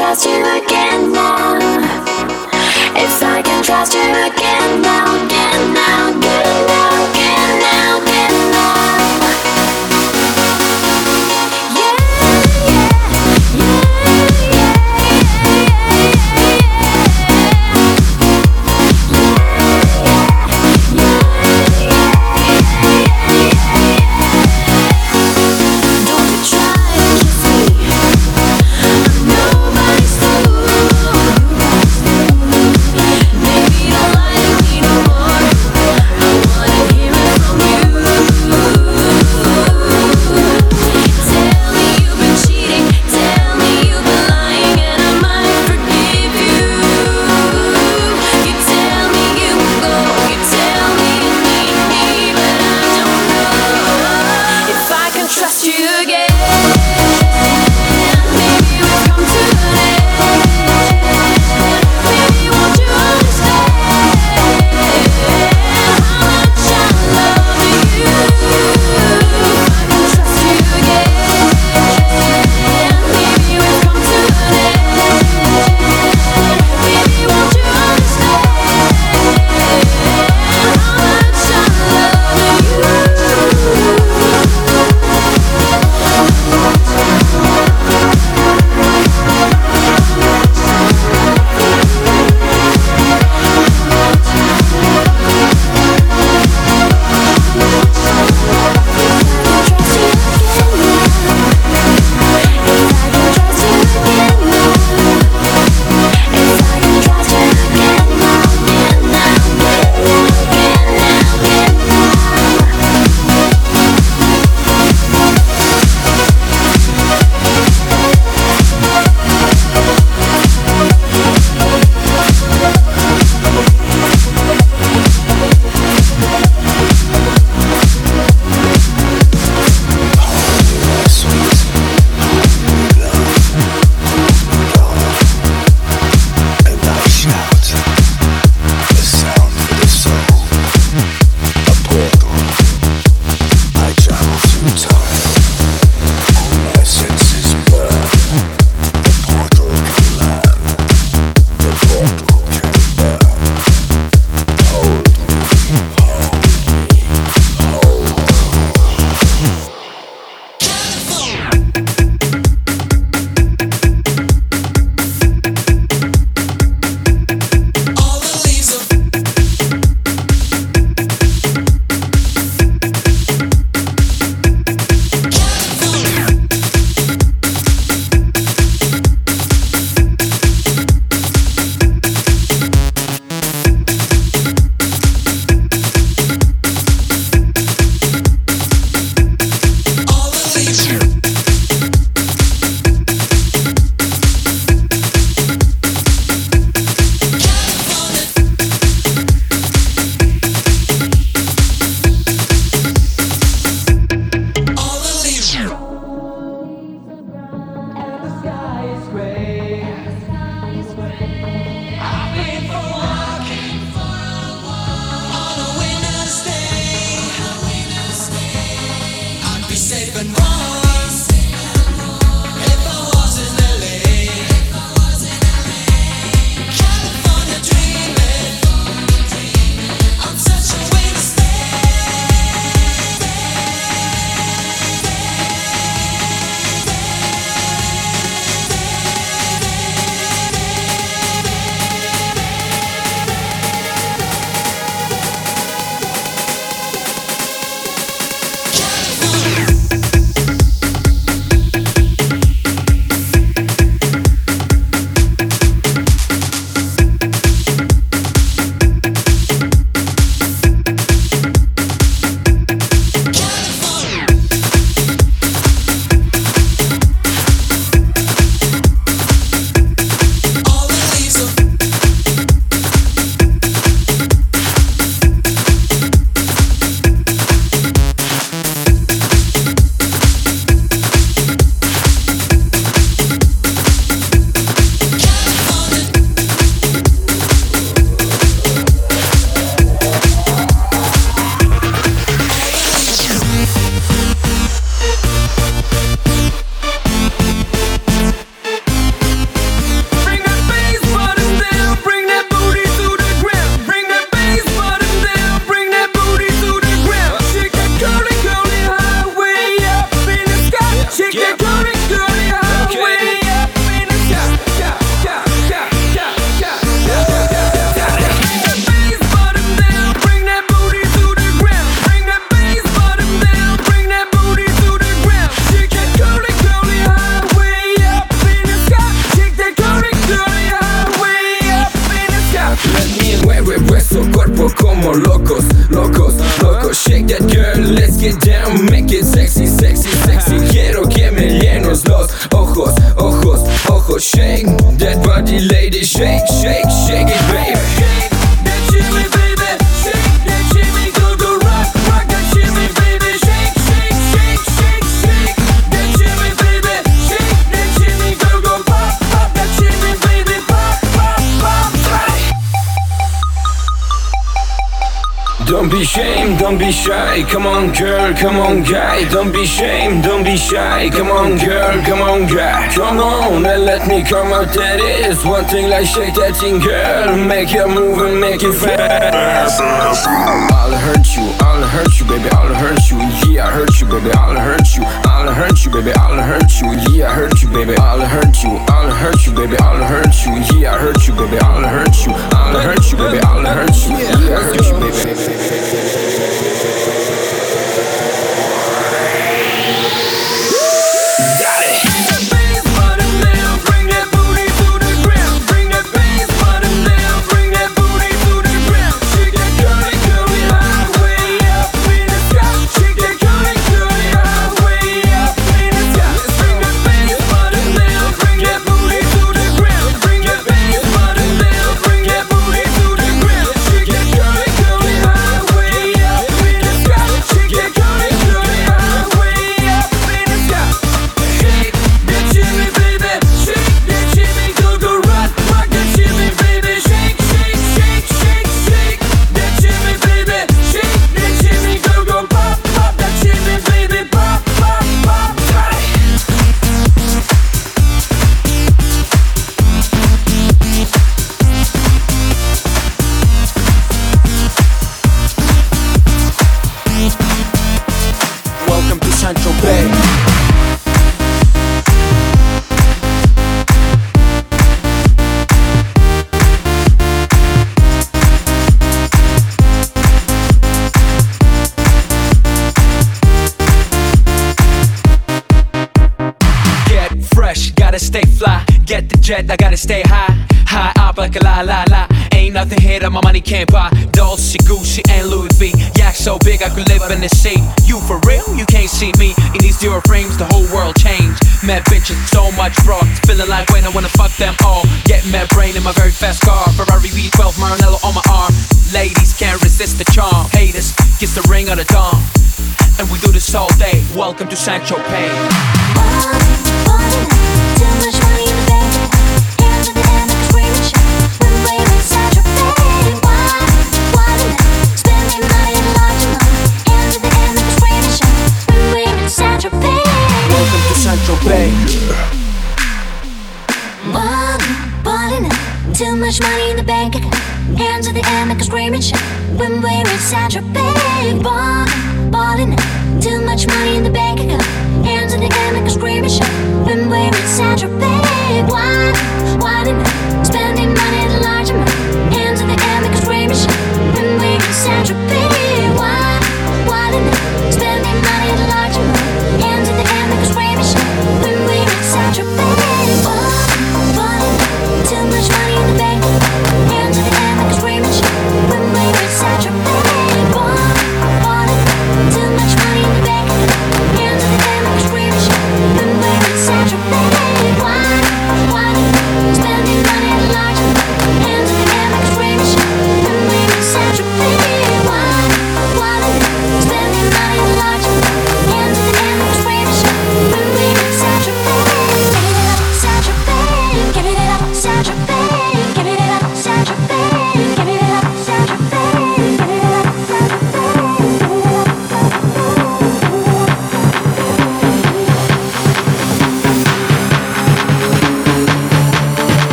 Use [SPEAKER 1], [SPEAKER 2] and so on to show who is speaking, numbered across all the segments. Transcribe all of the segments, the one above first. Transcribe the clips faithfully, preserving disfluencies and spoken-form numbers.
[SPEAKER 1] trust you again now. If I can trust you again now, again now, again now, again now, again now. Yeah, yeah, yeah, yeah, don't you try to kiss me. I'm nobody's fool. Maybe you don't like me no more.
[SPEAKER 2] como locos, locos, locos. Shake that girl, let's get down, make it sexy, sexy, sexy. Quiero que me llenes los ojos, ojos, ojos. Shake that body, lady, shake, shake, shake it, baby. Shake that shimmy, baby, shake that shimmy, go go rock, rock that shimmy, baby. Shake, shake, shake, shake, shake that shimmy, baby. Shake that shimmy, go go pop, pop that shimmy, baby. Pop, pop, pop, pop. Don't be ashamed, don't be shy. Come on, girl, come on, guy. Don't be ashamed, don't be shy. Come on, girl, come on, guy. Come on and let me come out. That is one thing, like shake that thing, girl. Make you move and make it fast. I'll hurt you, I'll hurt you, baby. I'll hurt you, yeah, I hurt you, baby. I'll hurt you, I'll hurt you, baby. I'll hurt you, yeah, I hurt you, baby. I'll hurt you, I'll hurt you, baby. I'll hurt you, yeah, I hurt you, baby. I'll hurt you, I'll hurt you, baby. I'll hurt you, yeah, I hurt you, baby.
[SPEAKER 3] I gotta stay high, high up like a la la la. Ain't nothing here that my money can't buy. Dolce, Gucci, and Louis V. Yak so big I could live in the sea. You for real? You can't see me in these zero frames. The whole world changed. Mad bitches, so much broad. Feeling like when I wanna fuck them all. Get mad brain in my very fast car. Ferrari V twelve, Maranello on my arm. Ladies can't resist the charm. Haters, kiss the ring of the dawn. And we do this all day. Welcome to Saint-Tropez.
[SPEAKER 1] Too much money in the bank. Hands at the end like a screaming shot. When we're in Saint-Tropez. Why, why tonight? Spending money in a large amount. Hands at the end like a screaming shot. When we're in Saint-Tropez.
[SPEAKER 3] Welcome to Saint-Tropez.
[SPEAKER 1] One, balling up. Too much money in the bank account. Hands at the end like a screaming shot. When we're in Saint-Tropez. One, balling up. Too much money in the bank account. Hands at the end like a screaming shot. When we're in Saint-Tropez. Why, why tonight? Spending money in a large amount. Hands at the end like a screaming shot. When we're in Saint-Tropez. Why, why tonight? Spending money in a large amount. Hands at the end like a screaming shot. When we're in Saint-Tropez. One, balling up. Too much money in the bank. Hands at the end like a screaming shot. When we're in Saint-Tropez. One, balling up. Too much money in the bank. Hands at the end like a screaming shot. When we're in Saint-Tropez. Why, why spending money in a large amount. Hands at the end like a screaming shot. When we're in Saint-Tropez. Why?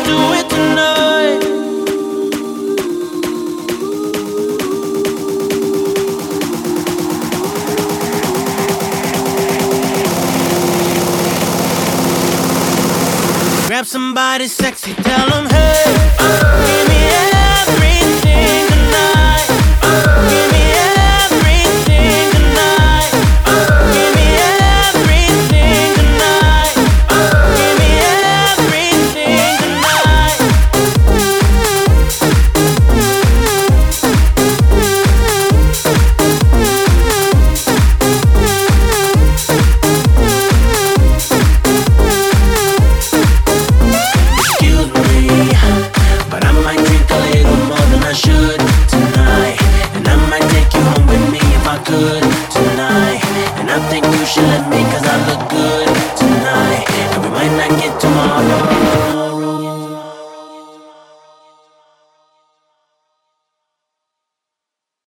[SPEAKER 4] do it tonight. Grab somebody sexy, tell them, hey, give me everything.